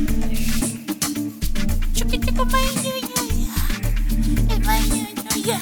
Chukitiko mainyunya.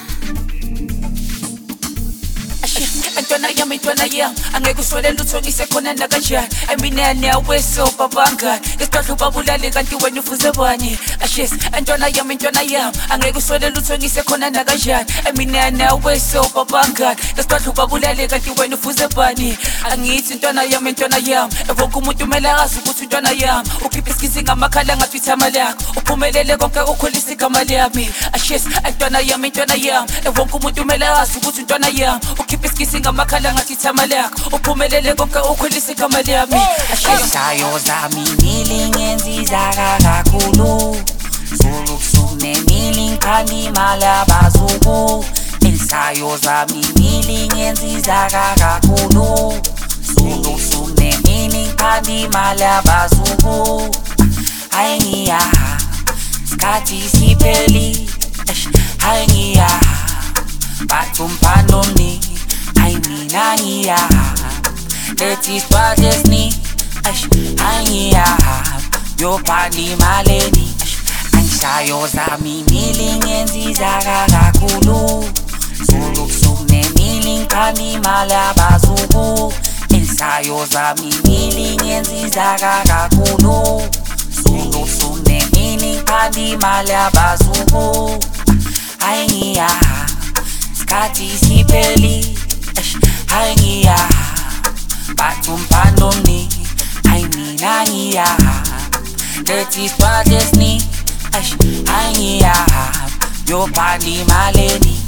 Ntwana yami angeke uswele lutho ngisekhona nakanjani eminene aweso babanga ngesidodla ubabulale kanti wena ufuze bani ashes ntwana yami angeke uswele lutho ngisekhona nakanjani eminene aweso babanga ngesidodla ubabulale kanti wena ufuze bani angithi ntwana yami wonke umuntu umele azi ukuthi ntwana yami ukhipha isikhizi ngamakhala ngathi ithama lakho uphumelele konke ukhulisa igama lami ashes ntwana yami wonke umuntu umele azi ukuthi ntwana yami ukhipha isikhizi ngamakhala ngathi ithama lakho uphumelele konke ukhulisa igama lami Ishayo zami nilingenziza kakhulu Sulukusuku nemili ngikhanda imali abazuku Ishayo zami nilingenziza kakhulu Sulukusuku nemili ngikhanda imali abazuku Hayi ngiyaha isikhathi sipheli Hayi ngiyaha bathi umphando omningi Hayi mina ngiyaha lethi siphathe esiningi Hayi ngiyaha yophanda imaleni Angishayo zami nilingenziza kakhulu Sulukusuku nemili ngikhanda imali abazuku Ishayo zami nilingenziza kakhulu Sulukusuku nemili ngikhanda imali abazuku Hayi ngiyaha isikhathi sipheli Hayi ngiyaha bathi umphando omningi Hayi mina ngiyaha lethi siphathe esiningi Hayi ngiyaha yophanda imaleni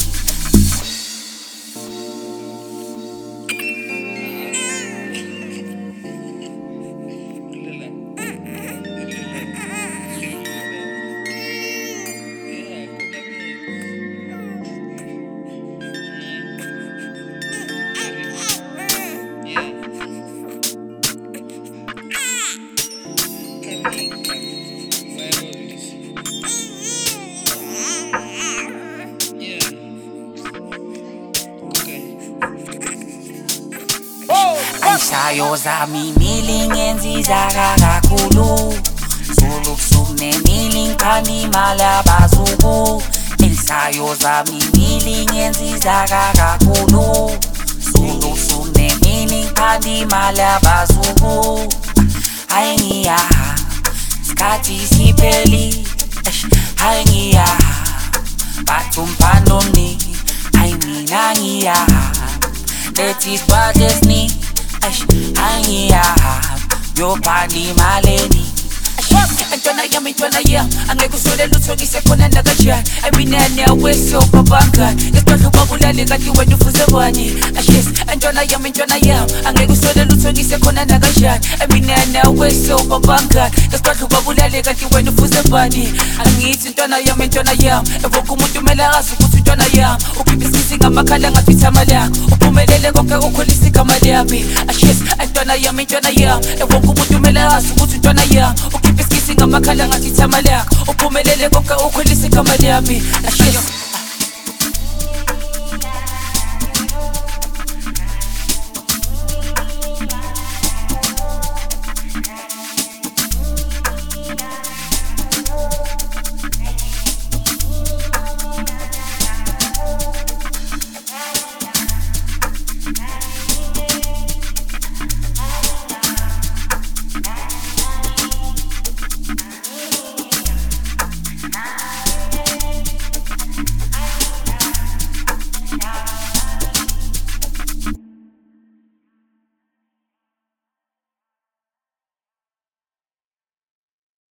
Ishayo zami nilingenziza kakhulu Sulukusuku nemili ngikhanda imali abazuku Ishayo zami nilingenziza kakhulu Sulukusuku nemili ngikhanda imali abazuku Hayi ngiyaha isikhathi sipheli Hayi ngiyaha bathi umphando omningi Hayi mina ngiyaha lethi siphathe esiningi Hayi ngiyaha yophanda imaleni Ntwana yami angeke uswele lutho ngisekhona nakanjani eminene aweso babanga ngesidodla ubabulale kanti wena ufuze bani ashes ntwana yami angeke uswele lutho ngisekhona nakanjani eminene aweso babanga ngesidodla ubabulale kanti wena ufuze bani angithi ntwana yami wonke umuntu umele azi ukuthi ntwana yami ukhipha isikhizi ngamakhala ngathi ithama lakho uphumelele konke ukhulisa igama lami ashes ntwana yami wonke umuntu umele azi ukuthi ntwana yami ukhipha isikhizi ngamakhala ngathi ithama lakho uphumelele konke ukhulisa igama lami ashes